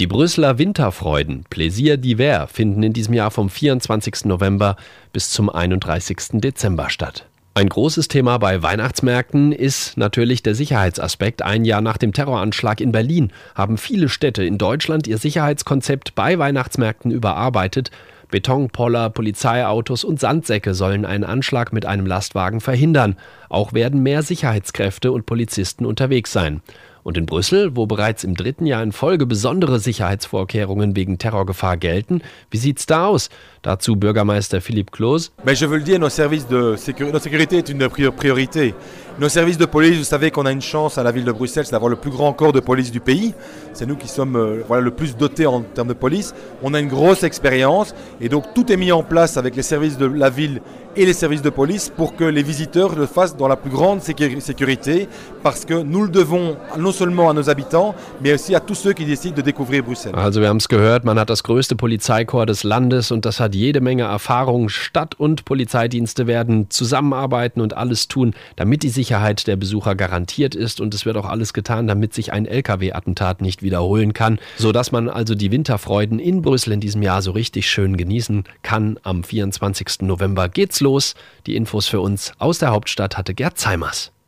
Die Brüsseler Winterfreuden, Plaisir d'Hiver, finden in diesem Jahr vom 24. November bis zum 31. Dezember statt. Ein großes Thema bei Weihnachtsmärkten ist natürlich der Sicherheitsaspekt. Ein Jahr nach dem Terroranschlag in Berlin haben viele Städte in Deutschland ihr Sicherheitskonzept bei Weihnachtsmärkten überarbeitet. Betonpoller, Polizeiautos und Sandsäcke sollen einen Anschlag mit einem Lastwagen verhindern. Auch werden mehr Sicherheitskräfte und Polizisten unterwegs sein. Und in Brüssel, wo bereits im 3. Jahr in Folge besondere Sicherheitsvorkehrungen wegen Terrorgefahr gelten, wie sieht's da aus? Dazu Bürgermeister Philippe Clos. Je veux le dire, notre sécurité est une priorité. Nos services de police, vous savez qu'on a une chance à la ville de Bruxelles, c'est d'avoir le plus grand corps de police du pays. C'est nous qui sommes le plus dotés en termes de police. On a une grosse expérience et donc tout est mis en place avec les services de la ville et les services de police pour que les visiteurs le fassent dans la plus grande sécurité, parce que nous le devons non seulement à nos habitants, mais aussi à tous ceux qui décident de découvrir Bruxelles. Also wir haben es gehört, man hat das größte Polizeikorps des Landes und das hat jede Menge Erfahrung. Stadt- und Polizeidienste werden zusammenarbeiten und alles tun, damit die Sicherheit der Besucher garantiert ist, und es wird auch alles getan, damit sich ein LKW-Attentat nicht wiederholen kann, sodass man also die Winterfreuden in Brüssel in diesem Jahr so richtig schön genießen kann. Am 24. November geht's los. Die Infos für uns aus der Hauptstadt hatte Gerd Zeimers.